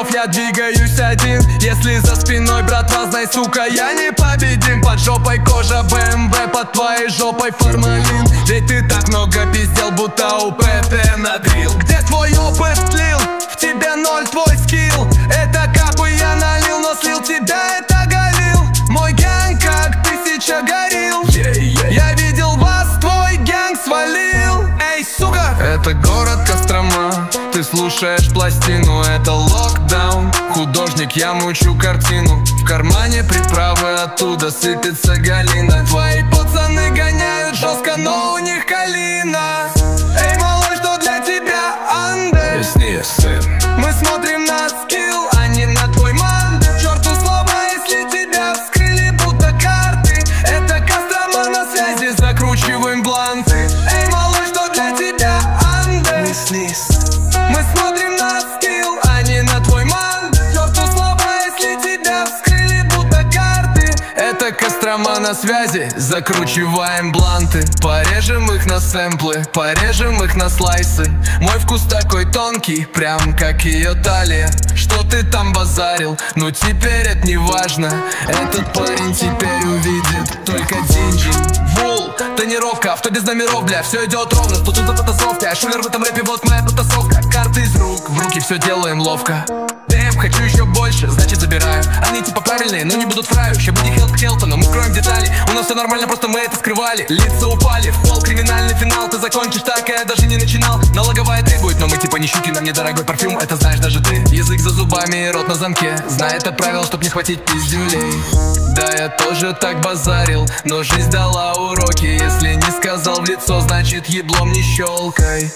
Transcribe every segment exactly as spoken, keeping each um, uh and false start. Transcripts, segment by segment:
часов я двигаюсь один. Если за спиной, братва, знай, сука, я не победим. Под жопой кожа бэ эм вэ, под твоей жопой формалин. Ведь ты так много пиздел, будто у пэ тэ надрил. Где твой опыт слил? В тебе ноль твой скилл. Это капы я налил, но слил тебя, это галил. Мой гэнг как тысяча горил. yeah, yeah. Я видел вас, твой гэнг свалил. Эй, сука! Это город Кострома, ты слушаешь пластину, это локдаун. Художник, я мучу картину. В кармане приправы, оттуда сыпется галина. Твои пацаны гоняют жестко, но у них калина. Эй, малой, что для тебя андер? Мы смотрим на скилл, а не на твой мандер. Черту слова, если тебя вскрыли, будто карты. Это Кострома на связи, закручиваем бланты. Эй, малой, что для тебя андер? Мы смотрим на скилл, а не на твой мандер. Черту слова, если тебя вскрыли, будто карты. Это Кострома на связи, закручиваем бланты. Порежем их на сэмплы, порежем их на слайсы. Мой вкус такой тонкий, прям как ее талия. Что ты там базарил? Ну теперь это не важно. Этот парень теперь увидит только деньги. Вул, тонировка, авто без номеров, бля. Все идет ровно, что тут за потасовки. А шулер в этом рэпе, вот моя потасовка. Карты из рук в руки, все делаем ловко. Дэм, хочу еще больше, значит забираю. Они типа правильные, но не будут фраю. Ща будет хелп к Хелтону, мы кроем детали. У нас все нормально, просто мы это скрывали. Лица упали, в пол, криминальный финал. Ты закончишь так, а я даже не начинал. Налоговая требует, но мы типа не щуки. Нам недорогой парфюм, это знаешь даже ты. Язык за зубами, рот на замке. Знай это правило, чтоб не хватить пиздюлей. Да, я тоже так базарил, но жизнь дала уроки. Если не сказал в лицо, значит еблом не щелкай.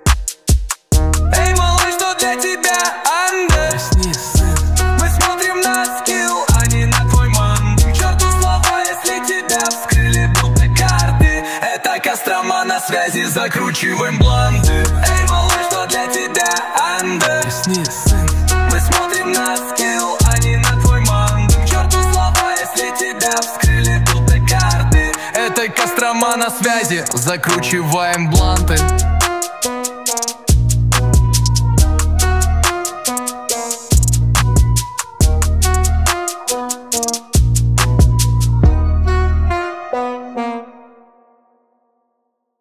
Эй, малыш, что для тебя андер? Мы смотрим на скилл, а не на твой ман. К черту слова, если тебя вскрыли, будто карты. Это Кострома на связи, закручиваем бланты. Эй, малыш, что для тебя андер? Мы смотрим на скилл, а не на твой ман. К черту слова, если тебя вскрыли, будто карты. Это Кострома на связи, закручиваем бланты.